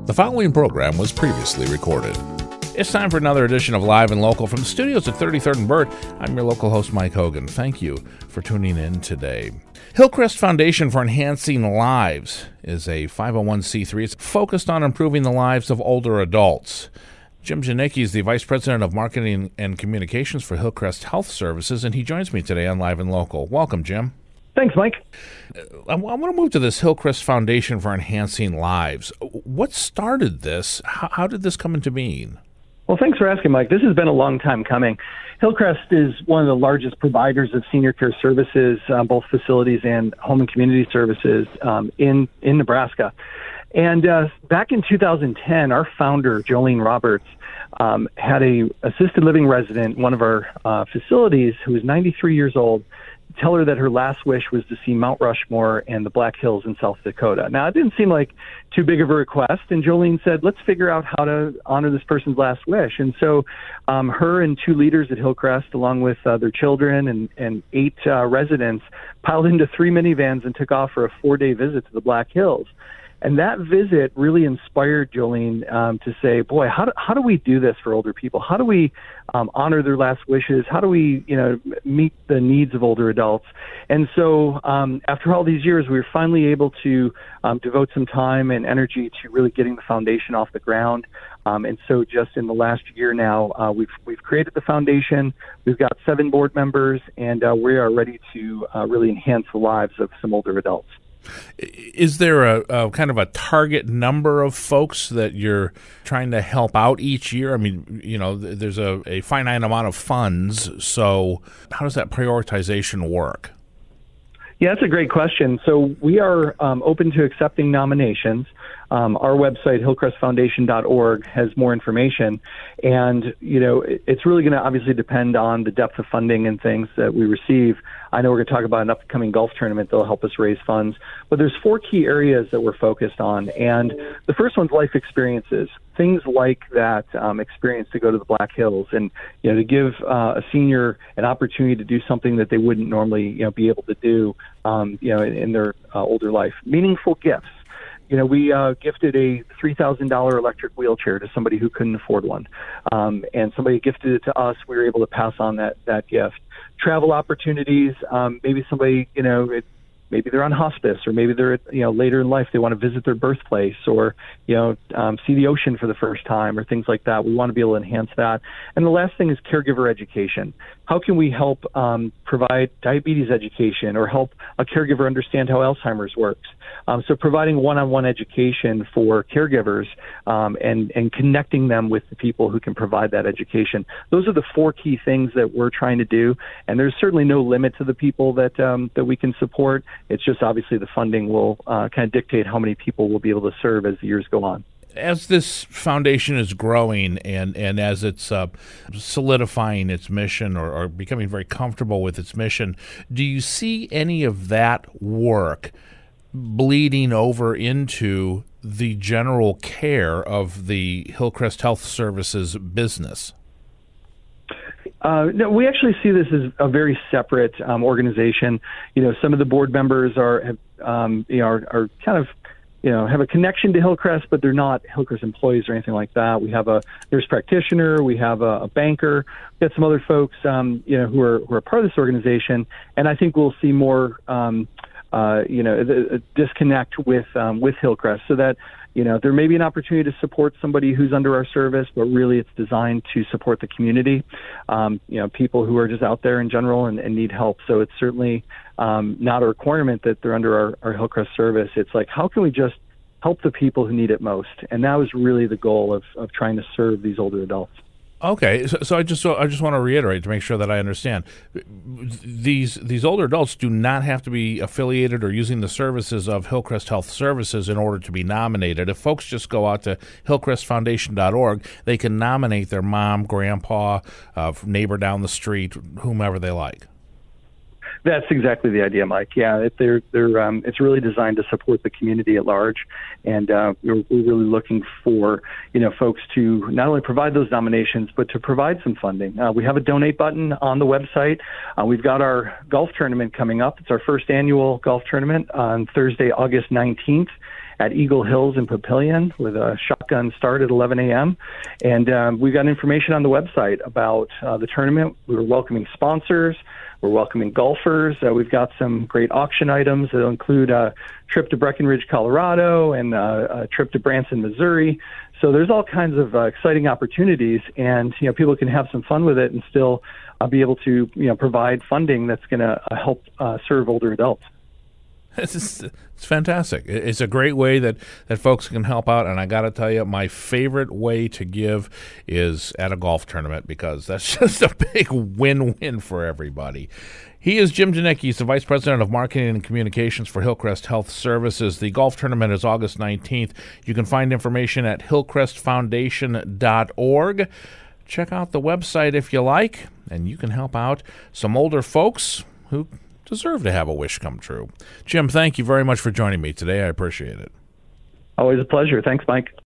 The following program was previously recorded. It's time for another edition of Live and Local from the studios at 33rd and Burt. I'm your local host, Mike Hogan. Thank you for tuning in today. Hillcrest Foundation for Enhancing Lives is a 501c3. It's focused on improving the lives of older adults. Jim Janicki is the Vice President of Marketing and Communications for Hillcrest Health Services, and he joins me today on Live and Local. Welcome, Jim. Thanks, Mike. I want to move to this Hillcrest Foundation for Enhancing Lives. What started this? How did this come into being? Well, thanks for asking, Mike. This has been a long time coming. Hillcrest is one of the largest providers of senior care services, both facilities and home and community services in Nebraska. And back in 2010, our founder, Jolene Roberts, had a assisted living resident in one of our facilities who was 93 years old tell her that her last wish was to see Mount Rushmore and the Black Hills in South Dakota. Now, it didn't seem like too big of a request, and Jolene said, let's figure out how to honor this person's last wish. And so her and two leaders at Hillcrest, along with their children and 8 residents, piled into 3 minivans and took off for a 4-day visit to the Black Hills. And that visit really inspired Jolene to say, boy, how do we do this for older people? How do we honor their last wishes? How do we, meet the needs of older adults? And so after all these years, we were finally able to devote some time and energy to really getting the foundation off the ground. And so just in the last year now, we've created the foundation. We've got 7 board members, and we are ready to really enhance the lives of some older adults. Is there a kind of a target number of folks that you're trying to help out each year? I mean, there's a finite amount of funds, so how does that prioritization work? Yeah, that's a great question. So we are open to accepting nominations. Our website, hillcrestfoundation.org, has more information. And, it's really going to obviously depend on the depth of funding and things that we receive. I know we're going to talk about an upcoming golf tournament that will help us raise funds. But there's 4 key areas that we're focused on. And the first one's life experiences, things like that experience to go to the Black Hills and, to give a senior an opportunity to do something that they wouldn't normally, be able to do, in their older life. Meaningful gifts. We gifted a $3,000 electric wheelchair to somebody who couldn't afford one. And somebody gifted it to us. We were able to pass on that gift. Travel opportunities. Maybe somebody, maybe they're on hospice, or maybe they're, later in life, they want to visit their birthplace, or, see the ocean for the first time, or things like that. We want to be able to enhance that. And the last thing is caregiver education. How can we help provide diabetes education, or help a caregiver understand how Alzheimer's works? So providing one-on-one education for caregivers and connecting them with the people who can provide that education. Those are the 4 key things that we're trying to do. And there's certainly no limit to the people that we can support. It's just obviously the funding will kind of dictate how many people we'll be able to serve as the years go on. As this foundation is growing and as it's solidifying its mission or becoming very comfortable with its mission, do you see any of that work bleeding over into the general care of the Hillcrest Health Services business? No, we actually see this as a very separate organization. Some of the board members are kind of, have a connection to Hillcrest, but they're not Hillcrest employees or anything like that. We have a nurse practitioner, we have a banker, we got some other folks, who are part of this organization, and I think we'll see more, a disconnect with Hillcrest, so that there may be an opportunity to support somebody who's under our service, but really it's designed to support the community, people who are just out there in general and need help. So it's certainly not a requirement that they're under our Hillcrest service. It's like, how can we just help the people who need it most? And that was really the goal of trying to serve these older adults. Okay, so I just want to reiterate to make sure that I understand. These older adults do not have to be affiliated or using the services of Hillcrest Health Services in order to be nominated. If folks just go out to hillcrestfoundation.org, they can nominate their mom, grandpa, neighbor down the street, whomever they like. That's exactly the idea, Mike. Yeah, it's really designed to support the community at large, and we're really looking for folks to not only provide those nominations, but to provide some funding. We have a donate button on the website. We've got our golf tournament coming up. It's our first annual golf tournament on Thursday, August 19th. at Eagle Hills in Papillion with a shotgun start at 11 a.m. And we've got information on the website about the tournament. We're welcoming sponsors. We're welcoming golfers. We've got some great auction items that will include a trip to Breckenridge, Colorado, and a trip to Branson, Missouri. So there's all kinds of exciting opportunities, and people can have some fun with it and still be able to provide funding that's going to help serve older adults. It's fantastic. It's a great way that folks can help out, and I got to tell you, my favorite way to give is at a golf tournament, because that's just a big win-win for everybody. He is Jim Janicki. He's the Vice President of Marketing and Communications for Hillcrest Health Services. The golf tournament is August 19th. You can find information at hillcrestfoundation.org. Check out the website if you like, and you can help out some older folks who deserve to have a wish come true. Jim, thank you very much for joining me today. I appreciate it. Always a pleasure. Thanks, Mike.